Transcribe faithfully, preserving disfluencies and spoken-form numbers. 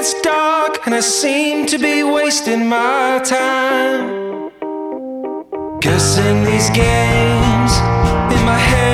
gets dark and I seem to be wasting my time, guessing these games in my head.